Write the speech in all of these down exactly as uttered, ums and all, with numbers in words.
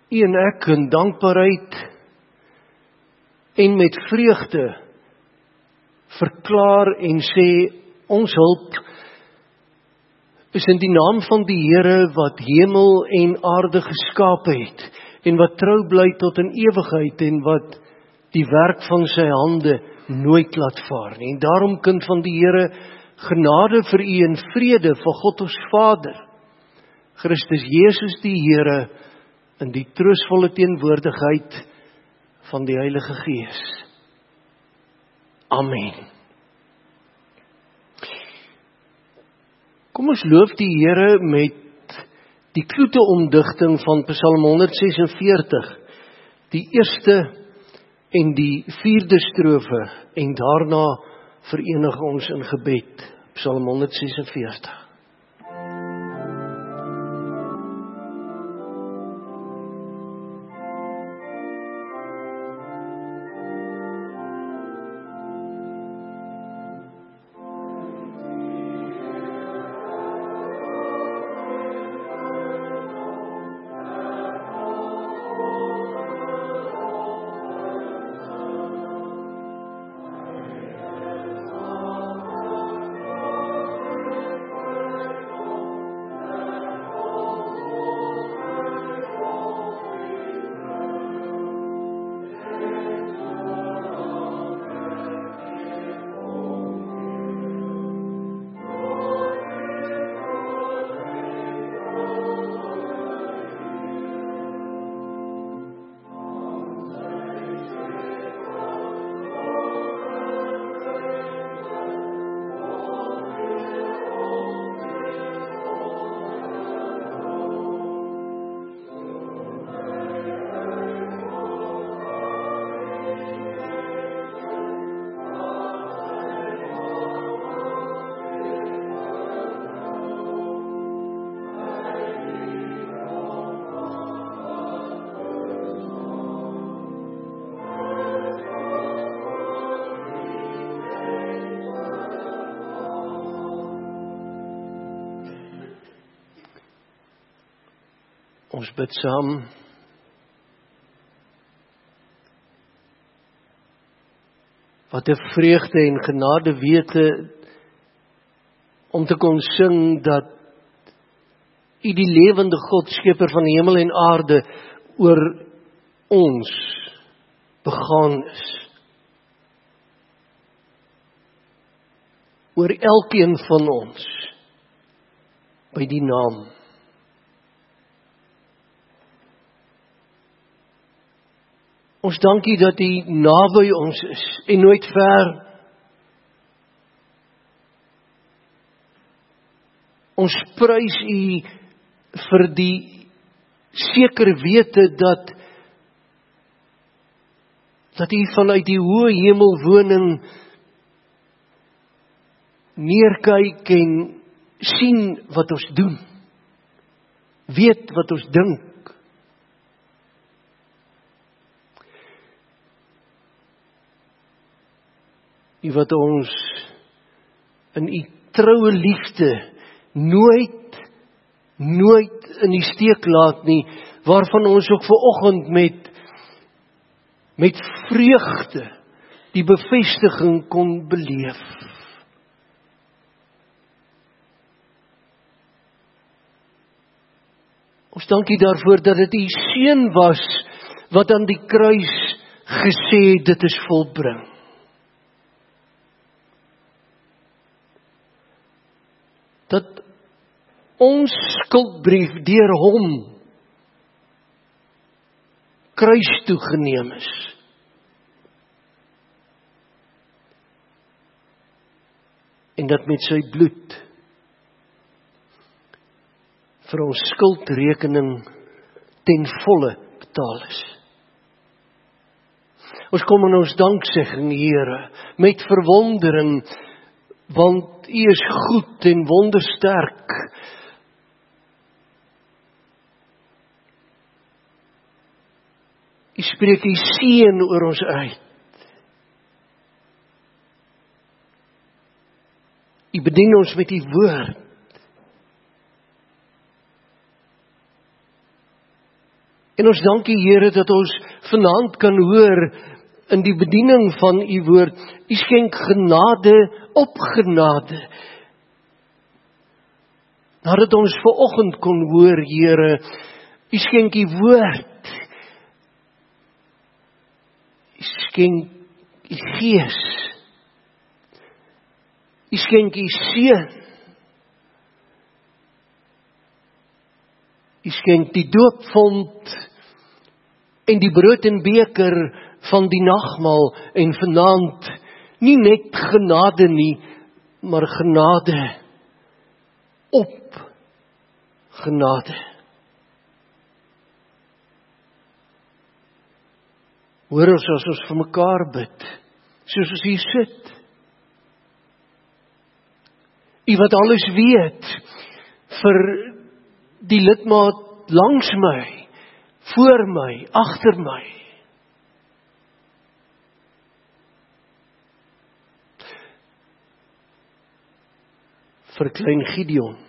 U en ek in dankbaarheid en met vreugde verklaar en sê, ons hulp is in die naam van die Here wat hemel en aarde geskape het, en wat trou bly tot in ewigheid, en wat die werk van sy hande nooit laat vaar nie. En daarom, kind van die Here, genade vir u en vrede van God ons Vader, Christus Jesus die Here, in die troostvolle teenwoordigheid van die Heilige Gees. Amen. Kom ons loof die Here met die kloete omdigting van Psalm honderd sesenveertig, die eerste en die vierde strofe, en daarna verenig ons in gebed. Psalm honderd sesenveertig. Ons bid saam. Wat 'n vreugde en genade wete om te kon sing dat U die lewende God, skepper van hemel en aarde, oor ons begaan is. Oor elkeen van ons by die naam. Ons dank U dat U naby ons is en nooit ver. Ons prys U vir die seker wete dat dat U vanuit die hoë hemelwoning neerkyk en sien wat ons doen. Weet wat ons dink. U wat ons in U troue liefde nooit, nooit in die steek laat nie, waarvan ons ook vanoggend met, met vreugde die bevestiging kon beleef. Ons dank U daarvoor dat dit U seun was, wat aan die kruis gesê, dit is volbring. Dat ons skuldbrief deur hom kruis toe geneem is. En dat met sy bloed vir ons skuldrekening ten volle betaal is. Ons kom in ons danksegging, Here, met verwondering, want U is goed en wondersterk. U spreek U seën oor ons uit. U bedien ons met U woord. En ons dank U, Here, dat ons vanaand kan hoor in die bediening van U woord, U skenk genade op genade. Nadat ons vanoggend kon hoor, Here, U skenk U woord. U skenk U Gees. U skenk U Seun. U skenk die doopvond en die brood en beker van die nagmaal en vanaand nie net genade nie, maar genade op genade. Hoor ons as ons vir mekaar bid, soos ons hier sit. U wat alles weet, vir die lidmaat langs my, voor my, agter my. Vir klein Gideon.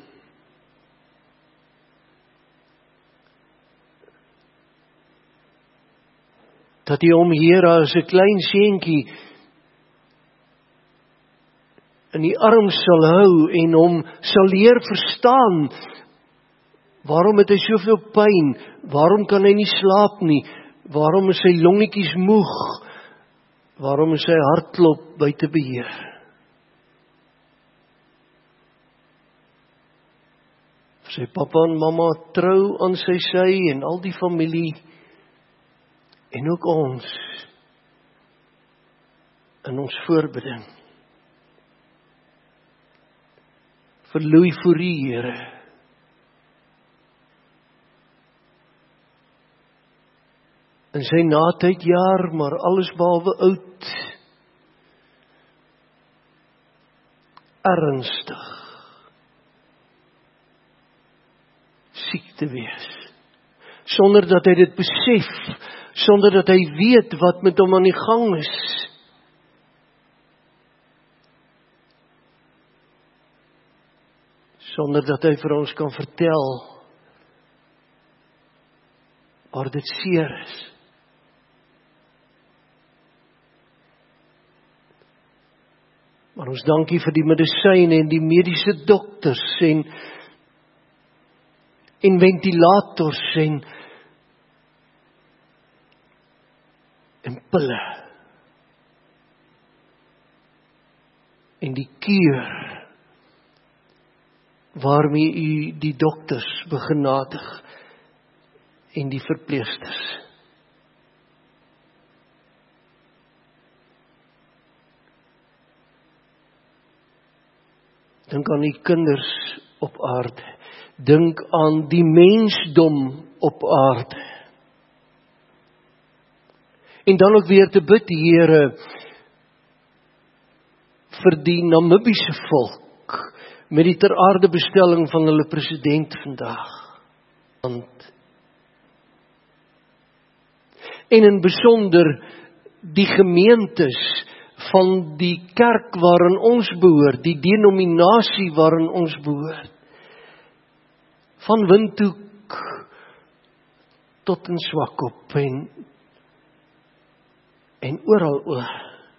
Dat hy hom, Here, as 'n klein seentjie in die arm sal hou en hom sal leer verstaan. Waarom het hy soveel pyn? Waarom kan hy nie slaap nie? Waarom is sy longetjies moeg? Waarom is sy hartklop buite beheer? Sy pappa en mamma trou aan sy sy en al die familie en ook ons in ons voorbidding. Vir Louis Fourie, Here. In sy natydjaar, maar alles behalwe oud. Ernstig. Siek te wees. Sonder dat hy dit besef, sonder dat hy weet wat met hom aan die gang is. Sonder dat hy vir ons kan vertel waar dit seer is. Maar ons dankie vir die medisyne en die mediese dokters en en ventilators en en pille en die kuur waarmee u die dokters begenadig en die verpleegsters. Dink aan die kinders op aarde. Dink aan die mensdom op aarde. En dan ook weer te bid, Here, vir die Namibiese volk, met die ter aarde bestelling van hulle president vandag. Want, en in besonder die gemeentes van die kerk waarin ons behoort, die denominasie waarin ons behoort, van Windhoek tot in Swakop en, en oral oor.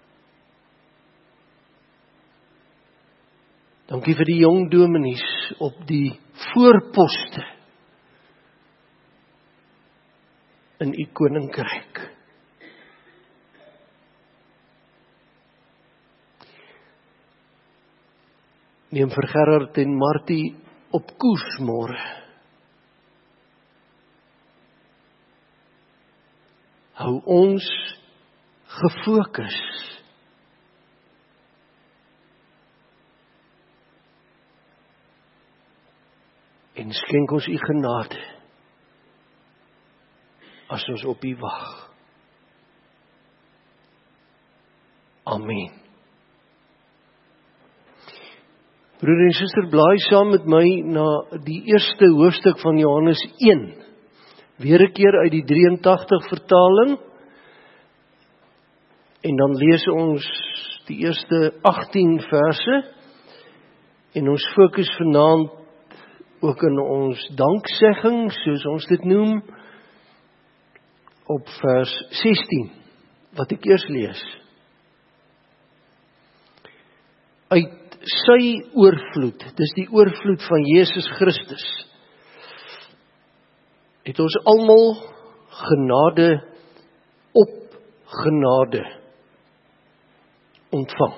Dankie vir die jong dominees op die voorposte in u koninkryk. Neem vir Gerard en Martie op koers môre. Hou ons gefokus. En skenk ons u genade as ons op u wag. Amen. Broer en suster, blaai saam met my na die eerste hoofstuk van Johannes een. Weer 'n keer uit die drieëntagtig vertaling. En dan lees ons die eerste agttien verse. En ons fokus vanaand ook in ons danksegging, soos ons dit noem, op vers sestien, wat ek eers lees. Uit sy oorvloed, dis die oorvloed van Jesus Christus, het ons almal genade op genade ontvang.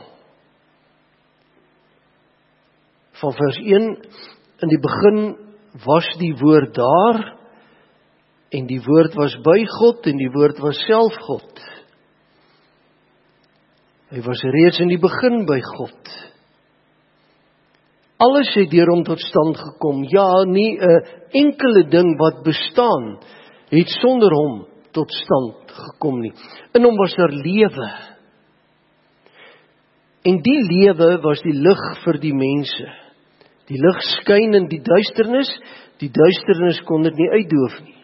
Van vers een, in die begin was die woord daar, en die woord was by God, en die woord was self God. Hy was reeds in die begin by God. Alles het deur hom tot stand gekom. Ja, nie 'n enkele ding wat bestaan, het sonder hom tot stand gekom nie. In hom was daar lewe. En die lewe was die lig vir die mense. Die lig skyn in die duisternis, die duisternis kon dit nie uitdoof nie.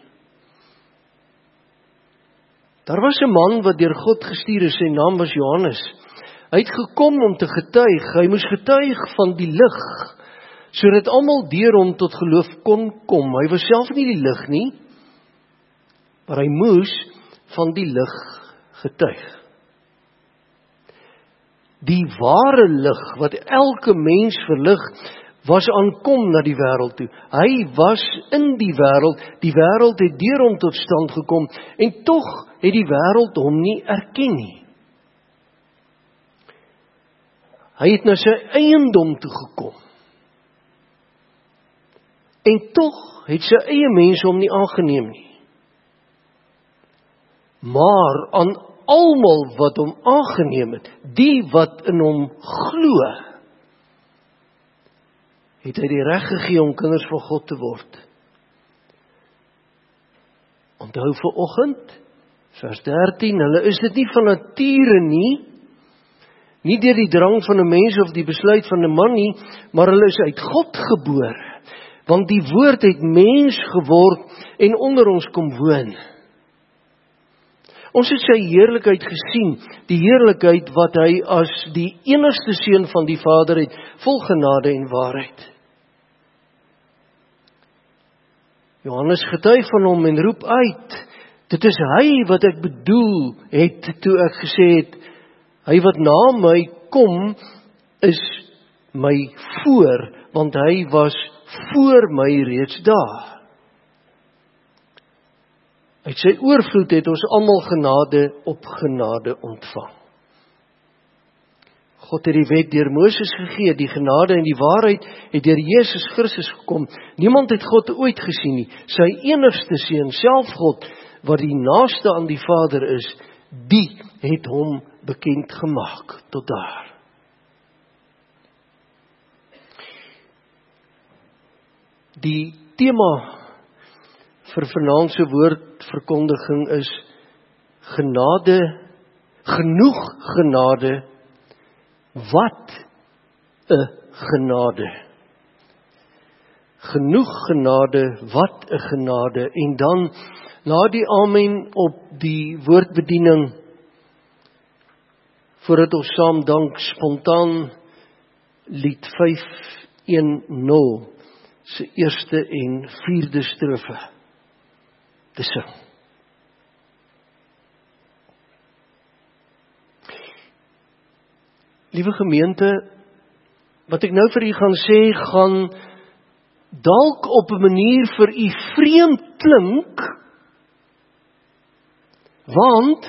Daar was 'n man wat deur God gestuur is, sy naam was Johannes. Hy het gekom om te getuig, hy moes getuig van die lig, sodat almal deur hom tot geloof kon kom. Hy was self nie die lig nie, maar hy moes van die lig getuig. Die ware lig, wat elke mens verlig, was aankom na die wêreld toe. Hy was in die wêreld, die wêreld het deur hom tot stand gekom, en tog het die wêreld hom nie erken nie. Hy het na sy eiendom toe gekom, en tog het sy eie mense hom nie aangeneem nie. Maar aan almal wat hom aangeneem het, die wat in hom glo, het hy die reg gegee om kinders van God te word. Onthou vanoggend, vers dertien, hulle is dit nie van nature nie, nie deur die drang van 'n mens of die besluit van 'n man nie, maar hulle is uit God gebore, want die woord het mens geword en onder ons kom woon. Ons het sy heerlikheid gesien, die heerlikheid wat hy as die enigste seun van die Vader het, vol genade en waarheid. Johannes getuig van hom en roep uit, dit is hy wat ek bedoel het, toe ek gesê het, hy wat na my kom, is my voor, want hy was voor my reeds daar. Uit sy oorvloed het ons almal genade op genade ontvang. God het die wet deur Moses gegee, die genade en die waarheid het deur Jesus Christus gekom. Niemand het God ooit gesien nie. Sy enigste seun, self God, wat die naaste aan die Vader is, die het hom bekend gemaak tot daar. Die tema vir vanaand se woordverkondiging is genade, genoeg genade, wat 'n genade. Genoeg genade, wat 'n genade. En dan, na die amen op die woordbediening, voordat ons saam dank, spontaan lied vyf een nul, se eerste en vierde strofe te sing. Liewe gemeente, wat ek nou vir u gaan sê, gaan dalk op 'n manier vir u vreemd klink, want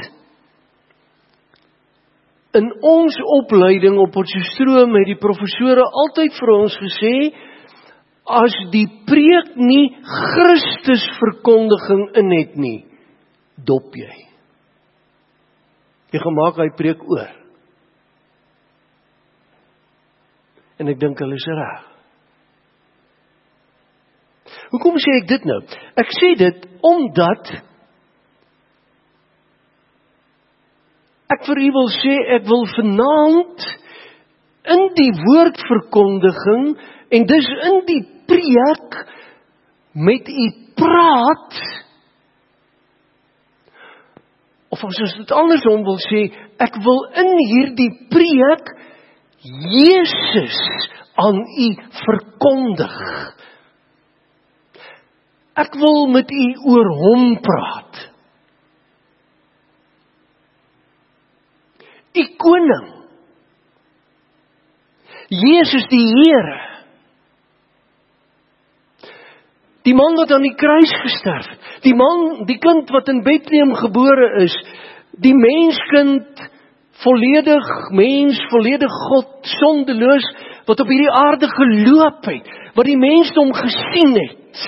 in ons opleiding op Potchefstroom het die professore altyd vir ons gesê, as die preek nie Christus verkondiging in het nie, dop jy. Jy gemaak hy preek oor. En ek dink hulle is reg. Hoekom sê ek dit nou? Ek sê dit omdat ek vir u wil sê, ek wil vanaand in die woordverkondiging en dis in die preek met u praat, of as ons dit andersom wil sê, ek wil in hierdie preek Jesus aan u verkondig. Ek wil met u oor hom praat. U koning. Jesus die Here. Die man wat aan die kruis gesterf het. Die man, die kind wat in Bethlehem gebore is. Die menskind, volledig mens, volledig God, sondeloos, wat op hierdie aarde geloop het. Wat die mensdom gesien het.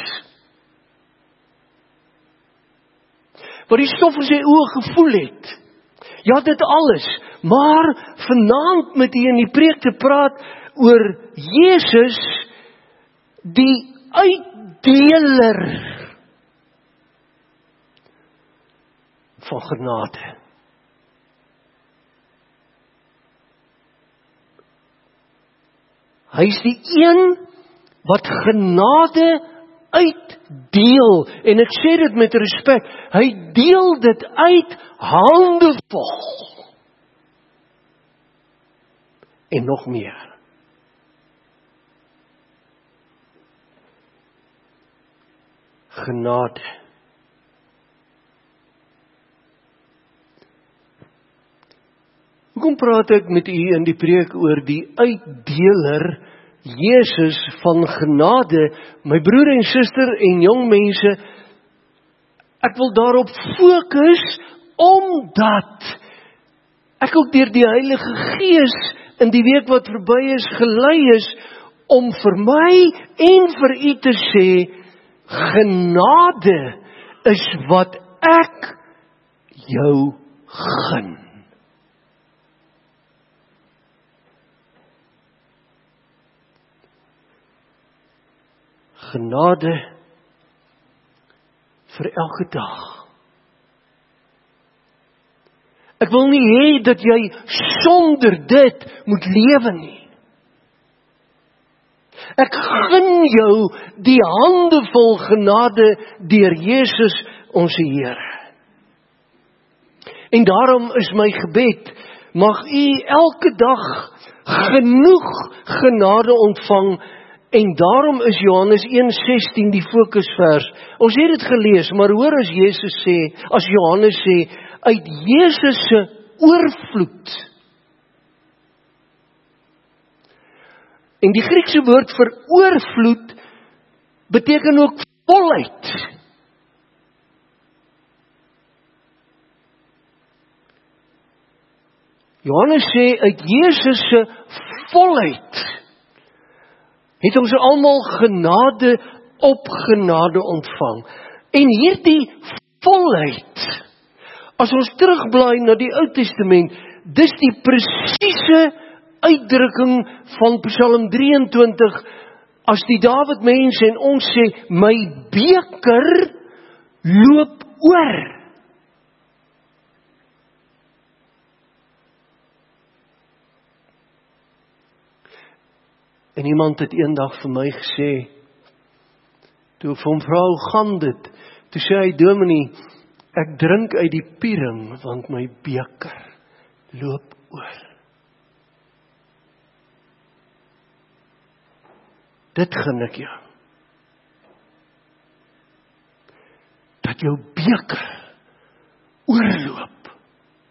Wat die stof in sy oë gevoel het. Ja, dit alles. Maar vanaand met u in die preek te praat oor Jesus, die uitdeler van genade. Hy is die een wat genade uitdeel. En ek sê dit met respek. Hy deel dit uit handevol. En nog meer. Genade. Hoekom praat ek met u in die preek oor die uitdeler Jesus van genade? My broer en suster en jong mense, ek wil daarop fokus, omdat ek ook deur die Heilige Gees in die week wat verby is gelei is, om vir my en vir u te sê, genade is wat ek jou gun. Genade vir elke dag. Ek wil nie hê dat jy sonder dit moet lewe nie. Ek gun jou die handevol genade deur Jesus ons Here. En daarom is my gebed, mag u elke dag genoeg genade ontvang. En daarom is Johannes een sestien die fokusvers. Ons het dit gelees, maar hoor as Jesus sê, as Johannes sê, uit Jesus se oorvloed. En die Griekse woord vir oorvloed beteken ook volheid. Johannes sê uit Jesus se volheid het ons almal genade op genade ontvang. En hierdie volheid, as ons terugblaai na die Ou Testament, dis die presiese uitdrukking van Psalm drieëntwintig, as die Dawid mens en ons sê, my beker loop oor. En iemand het eendag vir my gesê, toe ek vir hom vra, hoe gaan dit? Toe sê hy, dominee, ek drink uit die piering, want my beker loop oor. Dit gun ek jou. Dat jou beker oorloop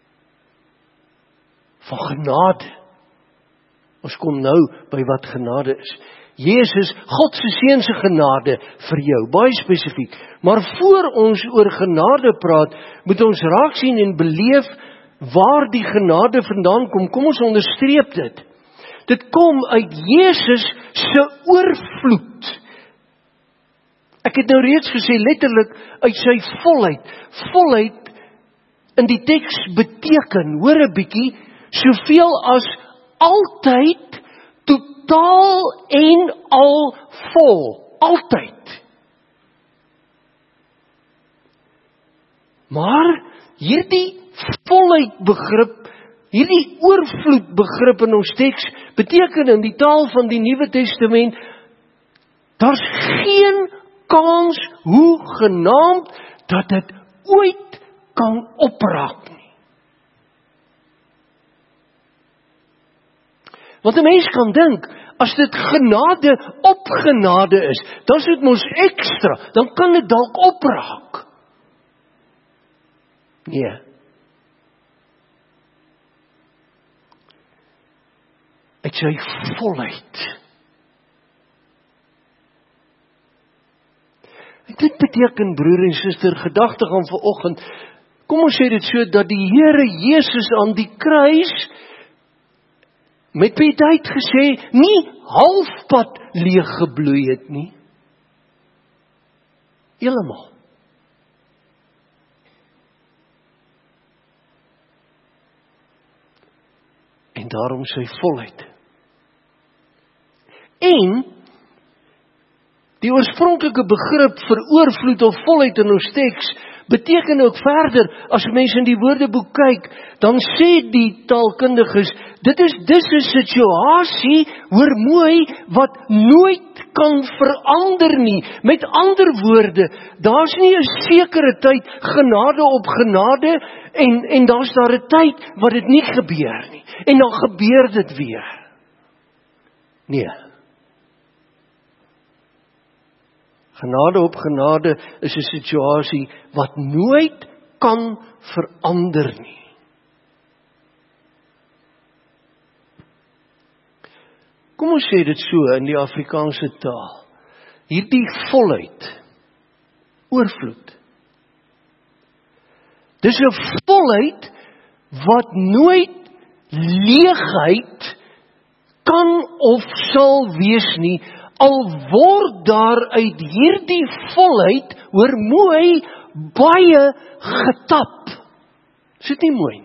van genade. Ons kom nou by wat genade is. Jesus, God se seun se genade vir jou, baie spesifiek. Maar voor ons oor genade praat, moet ons raak sien en beleef waar die genade vandaan kom. Kom ons onderstreep dit. Dit kom uit Jesus se oorvloed. Ek het nou reeds gesê, letterlik uit sy volheid. Volheid in die teks beteken, hoor 'n bietjie, soveel as altyd, totaal en al vol. Altyd. Maar hierdie volheid begrip, hierdie oorvloed begrip in ons teks, beteken in die taal van die Nuwe Testament, daar's geen kans hoegenaamd dat dit ooit kan opraak nie. Want 'n mens kan dink, as dit genade op genade is, dan is dit mos ekstra, dan kan dit dalk opraak. Nee. uit sy volheid. En dit beteken, broer en suster, gedagte gaan vanoggend, kom ons sê dit so, dat die Here Jesus aan die kruis, met Piet uitgesê, nie halfpad leeg gebloei het nie. Helemaal. En daarom sy volheid. En die oorspronklike begrip vir oorvloed of volheid in ons teks beteken ook verder, as mense in die woordeboek kyk, dan sê die taalkundiges, dit is dis 'n situasie, hoor mooi, wat nooit kan verander nie. Met ander woorde, daar's nie 'n sekere tyd genade op genade en en daar's daar 'n tyd wat dit nie gebeur nie. En dan gebeur dit weer. Nee. Genade op genade is 'n situasie wat nooit kan verander nie. Kom ons sê dit so in die Afrikaanse taal. Hierdie volheid, oorvloed. Dis 'n volheid wat nooit leegheid kan of sal wees nie, al word daar uit hierdie volheid, hoor mooi, baie getap. Is dit nie mooi nie?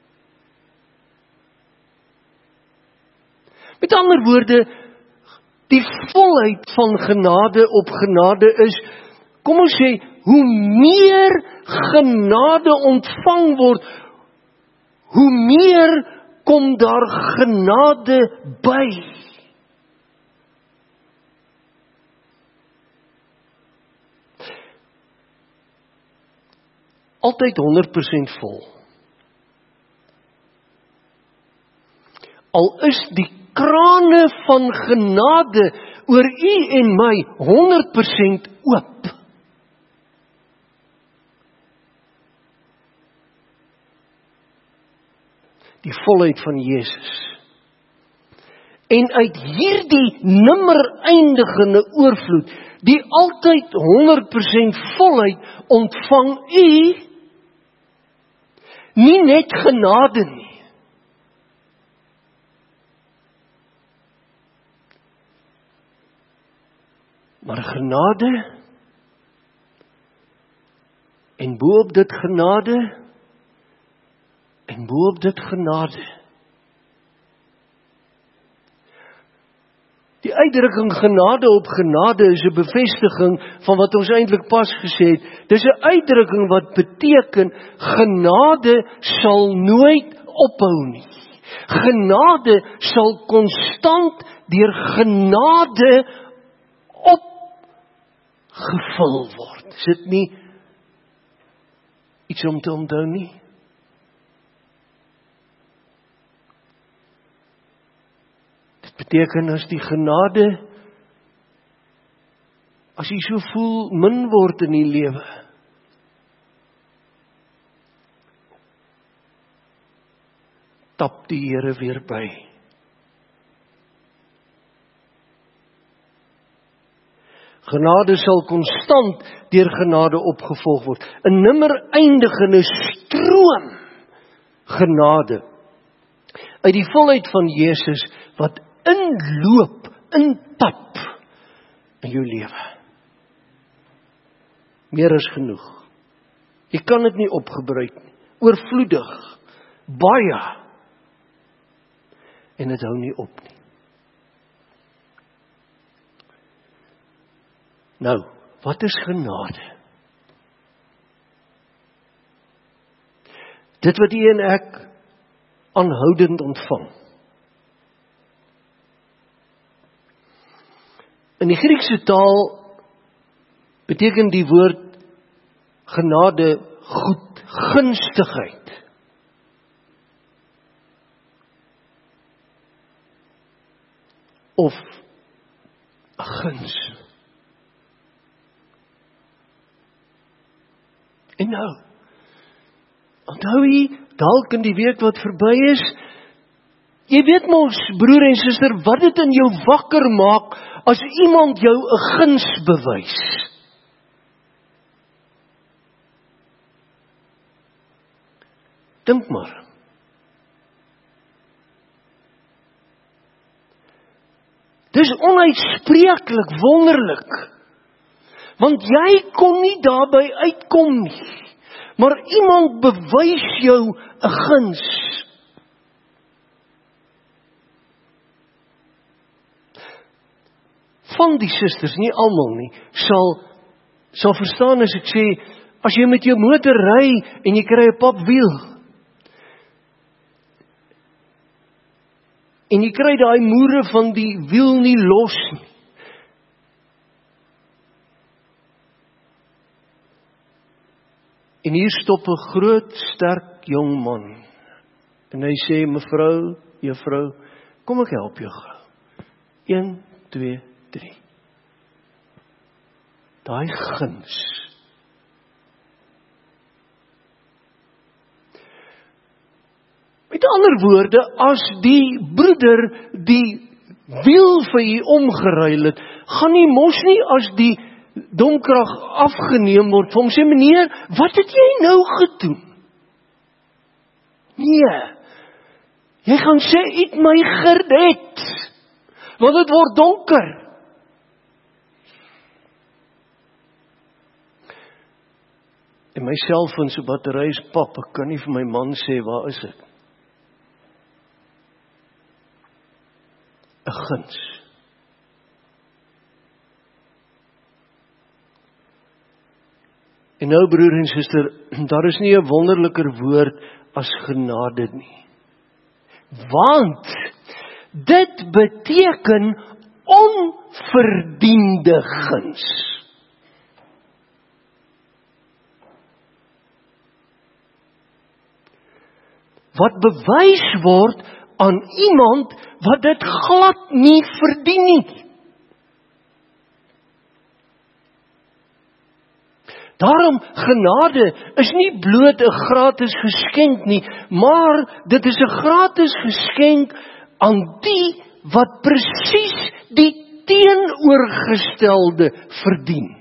Met ander woorde, die volheid van genade op genade is, kom ons sê, hoe meer genade ontvang word, hoe meer kom daar genade by. Altyd honderd persent vol. Al is die krane van genade oor u en my honderd persent oop. Die volheid van Jesus. En uit hierdie nimmer eindigende oorvloed, die altyd honderd persent volheid, ontvang u nie net genade nie. Maar genade, en bo-op dit genade, en bo-op dit genade. Die uitdrukking genade op genade is 'n bevestiging van wat ons eintlik pas gesê het. Dis 'n uitdrukking wat beteken, genade sal nooit ophou nie. Genade sal konstant deur genade opgevul word. Is dit nie iets om te onthou nie? Beteken as die genade, as jy so voel, min word in die lewe. Tap die Here weer by. Genade sal konstant deur genade opgevolg word. 'n nimmer eindigende stroom genade uit die volheid van Jesus wat inloop, intap in jou lewe. Meer as genoeg. Jy kan dit nie opgebruik nie. Oorvloedig, baie. En dit hou nie op nie. Nou, wat is genade? Dit wat u en ek aanhoudend ontvang. In die Griekse taal beteken die woord genade goedgunstigheid. Of 'n guns. En nou, onthou jy, dalk in die week wat verby is, Jy weet mos, broer en suster, wat dit in jou wakker maak as iemand jou 'n guns bewys. Dink maar. Dis onuitspreeklik wonderlik. Want jy kon nie daarby uitkom nie. Maar iemand bewys jou 'n guns. Van die susters, nie almal nie, sal sal verstaan as ek sê, as jy met jou motor ry en jy kry 'n papwiel, en jy kry daai moere van die wiel nie los nie. En hier stop 'n groot, sterk jong man. En hy sê, mevrou, juffrou, kom ek help jou gou. een, twee, drie. Daai guns. Met ander woorde, as die broeder die wiel vir u omgeruil het, gaan nie mos nie as die domkrag afgeneem word, vir hom sê, meneer, wat het jy nou gedoen? Nee, jy gaan sê, u het my gered, want het word donker. En my selfoon se battery is pap, ek kan nie vir my man sê, waar is ek? 'n guns. En nou broer en suster, daar is nie 'n wonderliker woord as genade nie. Want dit beteken onverdiende guns. Wat bewys word aan iemand wat dit glad nie verdien nie. Daarom, genade is nie bloot 'n gratis geskenk nie, maar dit is 'n gratis geskenk aan die wat presies die teenoorgestelde verdien.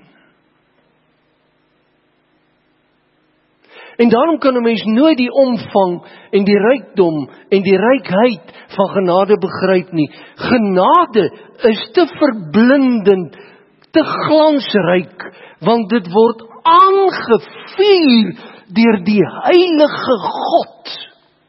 En daarom kan 'n mens nooit die omvang en die rykdom en die rykheid van genade begryp nie. Genade is te verblindend, te glansryk, want dit word aangevuur deur die heilige God.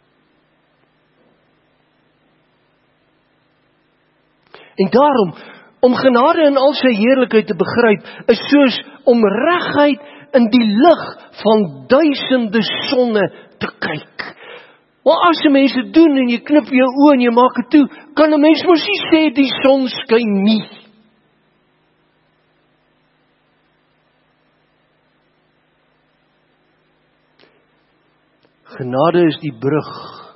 En daarom, om genade in al sy heerlikheid te begryp, is soos om reguit in die lig van duisende sonne te kyk. Maar as 'n mens dit doen en jy knip jou oë en jy maak dit toe, kan 'n mens mos nie sê die son skyn nie. Genade is die brug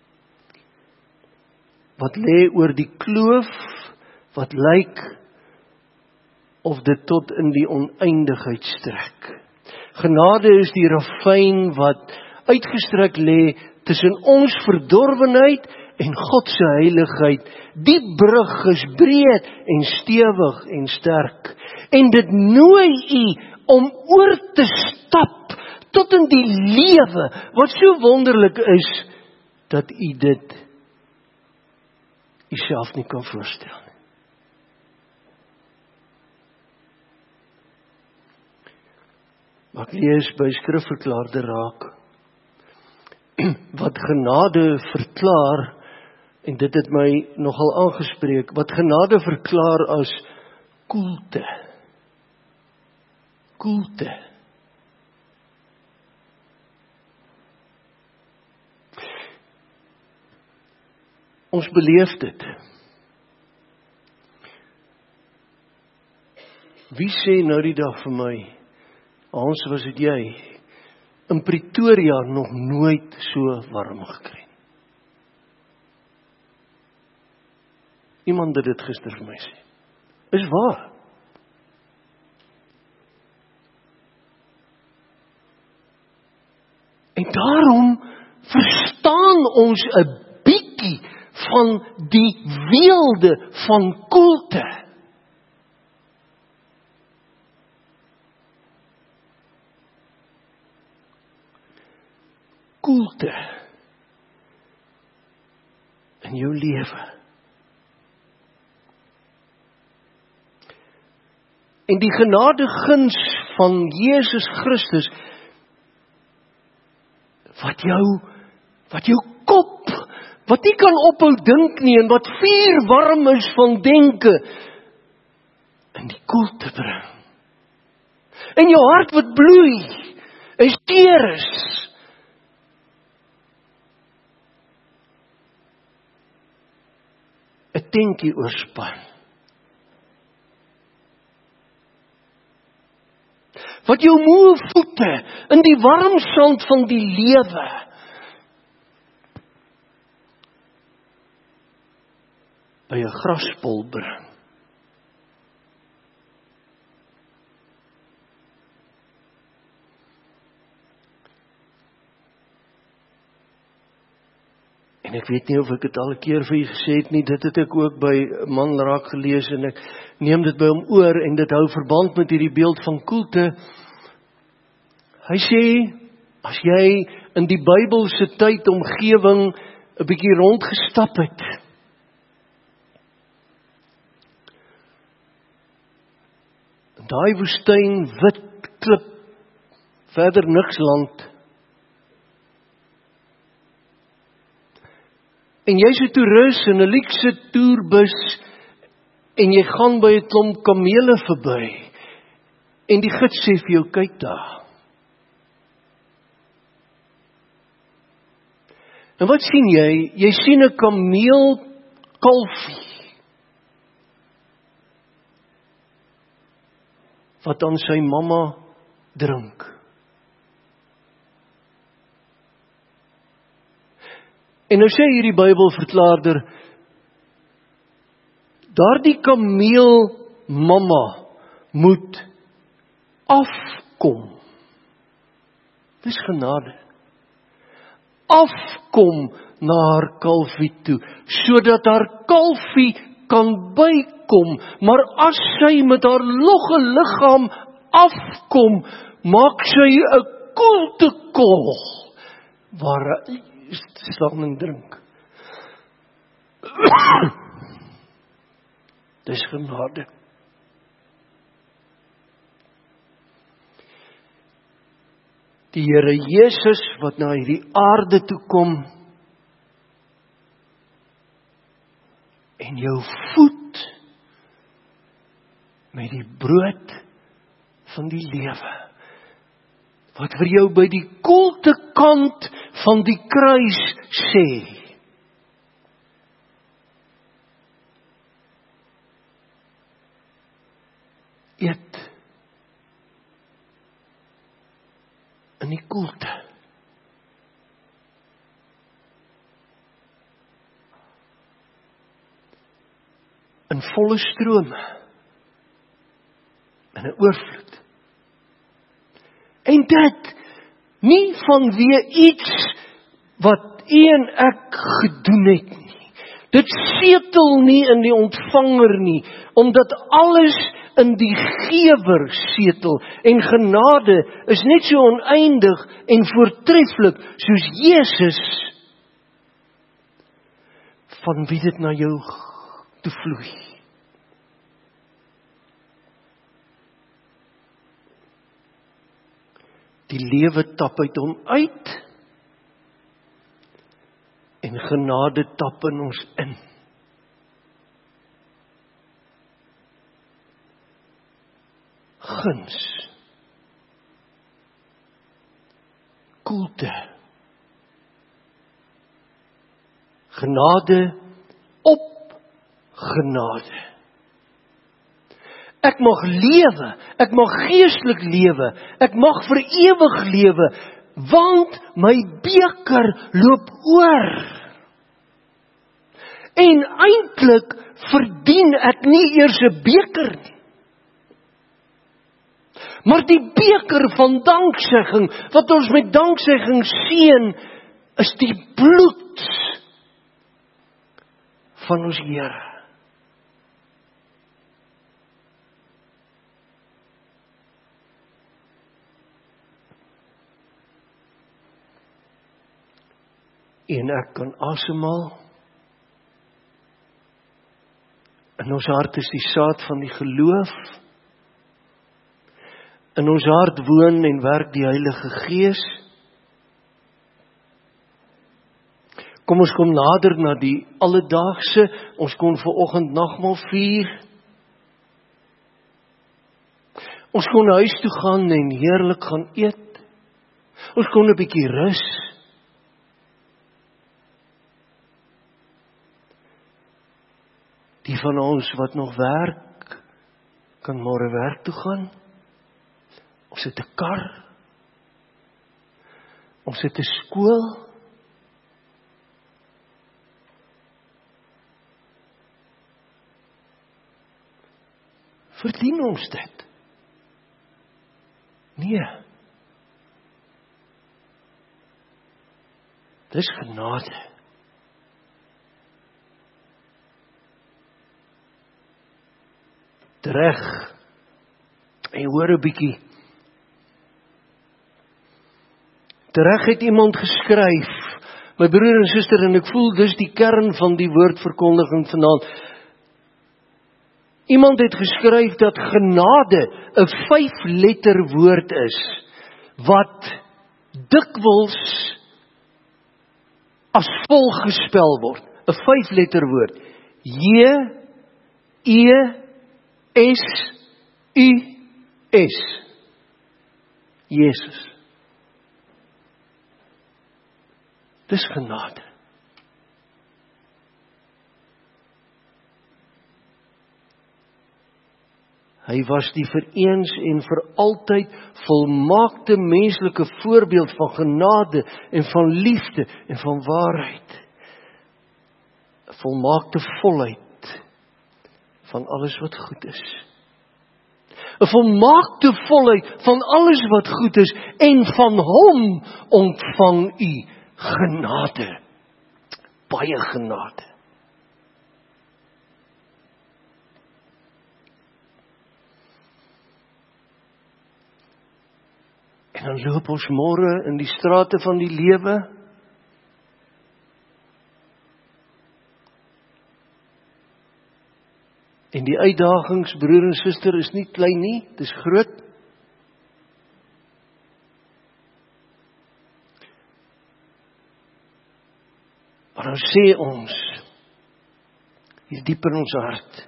wat lê oor die kloof wat lyk of dit tot in die oneindigheid strek. Genade is die ravyn wat uitgestrek lê tussen ons verdorwenheid en God se heiligheid. Die brug is breed en stewig en sterk. En dit nooi u om oor te stap tot in die lewe wat so wonderlik is dat u dit u self nie kan voorstel nie. Maar ek lees by skrifverklaarde raak wat genade verklaar, en dit het my nogal aangespreek, wat genade verklaar as koelte. Koelte. Ons beleef dit. Wie sê nou die dag vir my, Hans, was dit jy, in Pretoria nog nooit so warm gekry? Iemand het dit gister vir my sê. Is waar. En daarom verstaan ons 'n bietjie van die weelde van koelte. Koelte in jou lewe. En die genadeguns van Jesus Christus, wat jou, wat jou kop, wat nie kan ophou dink nie, en wat vuur warm is van denke, in die koelte bring. En jou hart wat bloei, en seer is. Een tenkie oorspan. Wat jou moe voete in die warm sand van die lewe by 'n graspol bring. En ek weet nie of ek dit al 'n keer vir u gesê het nie, dit het ek ook by 'n man raak gelees en ek neem dit by hom oor en dit hou verband met hierdie beeld van koelte. Hy sê, as jy in die Bybelse tyd omgewing 'n bietjie rondgestap het, daai woestyn, wit klip, verder niks land, en jy's 'n toerist in 'n luukse toerbus en jy gaan by 'n klomp kamele verby en die gids sê vir jou, kyk daar. En wat sien jy? Jy sien 'n kameelkalfie wat aan sy mamma drink. En nou sê hierdie Bybelverklaarder, daardie kameel mamma moet afkom. Dis genade. Afkom na haar kalfie toe, sodat haar kalfie kan bykom, maar as sy met haar logge liggaam afkom, maak sy 'n koeltekol, waar hy staan en drink. Dis genade. Die Here Jesus wat na hierdie aarde toe kom en jou voed met die brood van die lewe, wat vir jou by die koelte kant van die kruis sê, eet in die koelte. In volle strome, in 'n oorvloed. En dit nie vanweë iets wat u en ek gedoen het nie. Dit setel nie in die ontvanger nie, omdat alles in die gewer setel, en genade is net so oneindig en voortreffelik soos Jesus, van wie dit na jou toe vloei. Die lewe tap uit hom uit, en genade tap in ons in. Guns, koelte, genade op genade. Ek mag lewe, ek mag geestelik lewe, ek mag vir ewig lewe, want my beker loop oor. En eintlik verdien ek nie eers 'n beker nie. Maar die beker van danksegging, wat ons met danksegging seën, is die bloed van ons Here. En ek kan asemhaal. In ons hart is die saad van die geloof. In ons hart woon en werk die Heilige Gees. Kom ons kom nader na die alledaagse. Ons kon vanoggend nagmaal vier. Ons kon huis toe gaan en heerlik gaan eet. Ons kon 'n bietjie rus. Die van ons wat nog werk, kan môre werk toe gaan. Ons het 'n kar. Ons het 'n skool. Verdien ons dit? Nee. Dis genade. Reg. En hoor 'n bietjie. Reg het iemand geskryf, my broer en suster, en ek voel dis die kern van die woordverkondiging vanaand. Iemand het geskryf dat genade 'n vyf-letter woord is wat dikwels as volg gespel word. 'n vyf-letter woord. J E S U S. Jesus. Dis genade. Hy was die vir eens en vir altyd volmaakte menslike voorbeeld van genade en van liefde en van waarheid. 'n Volmaakte volheid van alles wat goed is. 'n Volmaakte volheid van alles wat goed is en van hom ontvang u genade. Baie genade. En dan loop ons môre in die strate van die lewe. En die uitdagings, broer en suster, is nie klein nie, dis groot. Maar dan sê ons, hier diep in ons hart,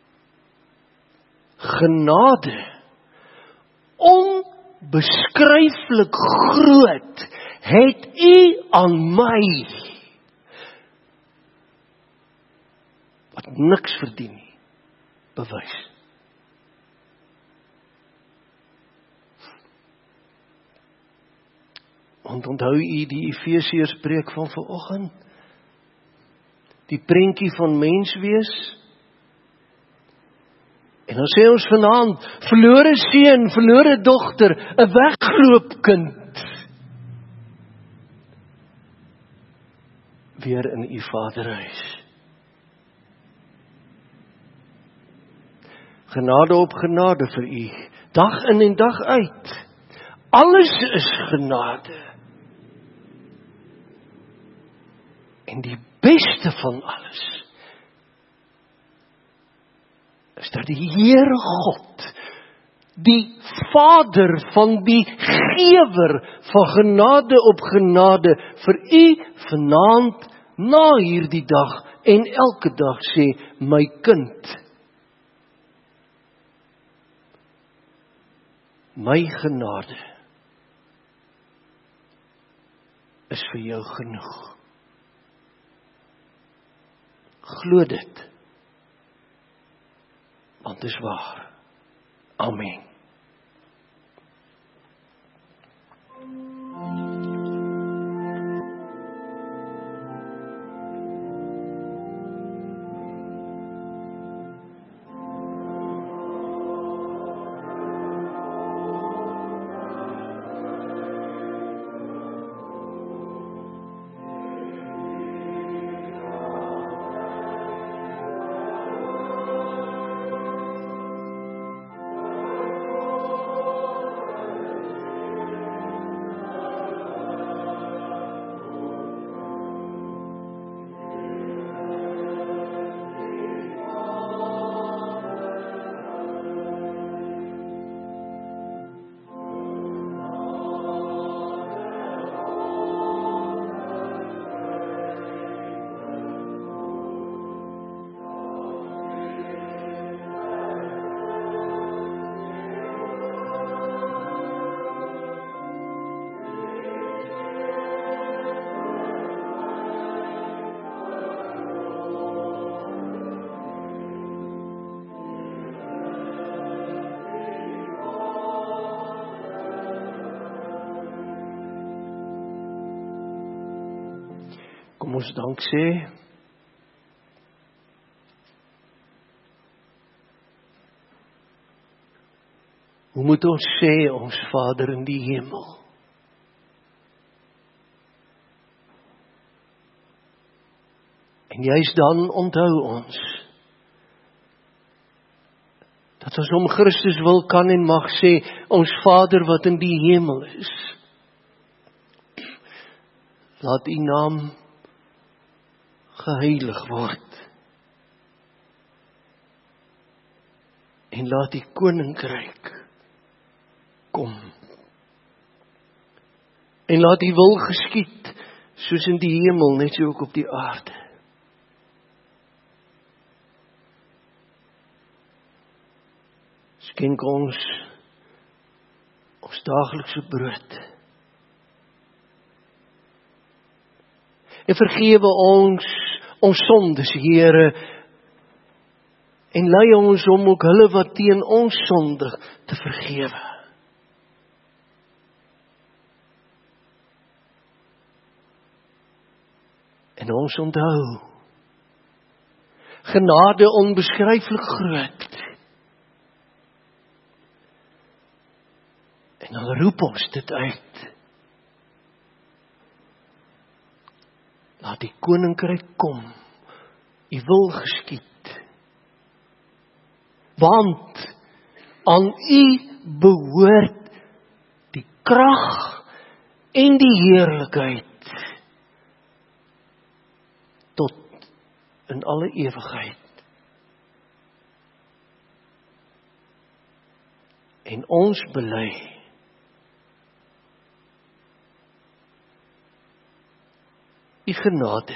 genade, onbeskryflik groot, het u aan my, wat niks verdien nie, bewys. Want onthou u die Efesiërs preek van vanoggend? Die prentjie van menswees. En dan sê ons vanaand, verlore seun, verlore dogter, 'n wegloopkind. Weer in u Vaderhuis. Genade op genade vir u, dag in en dag uit. Alles is genade. En die beste van alles is dat die Here God, die Vader van die gewer van genade op genade vir u vanaand na hierdie dag en elke dag sê, my kind, my genade is vir jou genoeg. Glo dit, want dit is waar. Amen. Kom ons dank sê. Hoe moet ons sê, ons Vader in die hemel? En juist dan onthou ons, dat ons om Christus wil kan en mag sê, ons Vader wat in die hemel is, laat U naam geheilig word, en laat U koninkryk kom, en laat U wil geskied, soos in die hemel, net so ook op die aarde. Skenk ons ons daaglikse brood. En vergewe ons ons sondes, Here, en lei ons om ook hulle wat teen ons sondig te vergewe. En ons onthou, genade onbeskryflik groot. En dan roep ons dit uit. Laat die koninkryk kom, U wil geskied. Want aan U behoort die krag en die heerlikheid tot in alle ewigheid. En ons bely U genade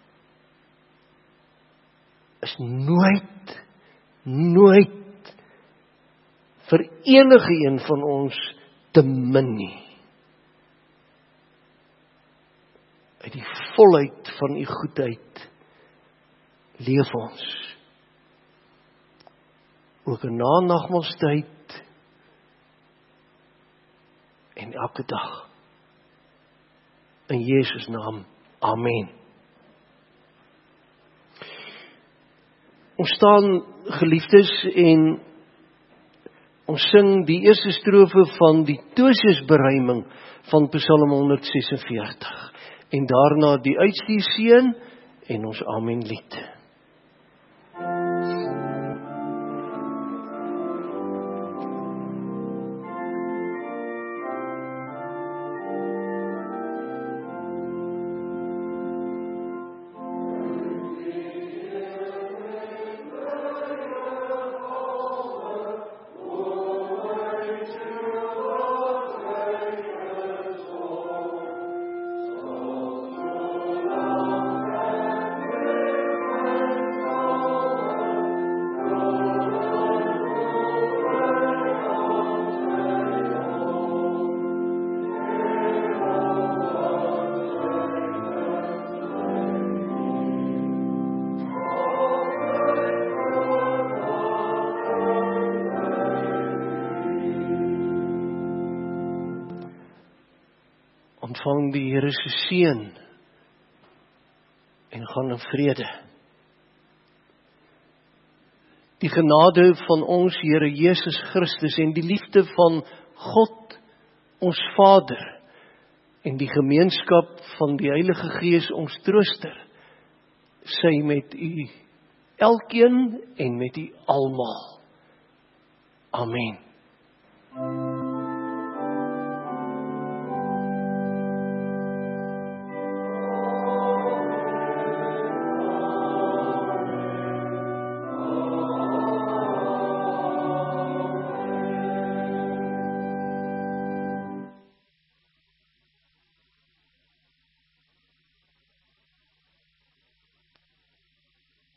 is nooit, nooit vir enige een van ons te min nie. Uit die volheid van U goedheid leef ons. Ook in na nagmaalstyd en elke dag. In Jesus naam. Amen. Ons staan, geliefdes, en ons sing die eerste strofe van die Tosiusberuiming van Psalm honderd sesenveertig. En daarna die uitstuurseën en ons Amen lied. Ontvang die Here se seën en gaan in vrede. Die genade van ons Here Jesus Christus en die liefde van God, ons Vader, en die gemeenskap van die Heilige Gees, ons Trooster, sy met u elkeen en met u almal. Amen.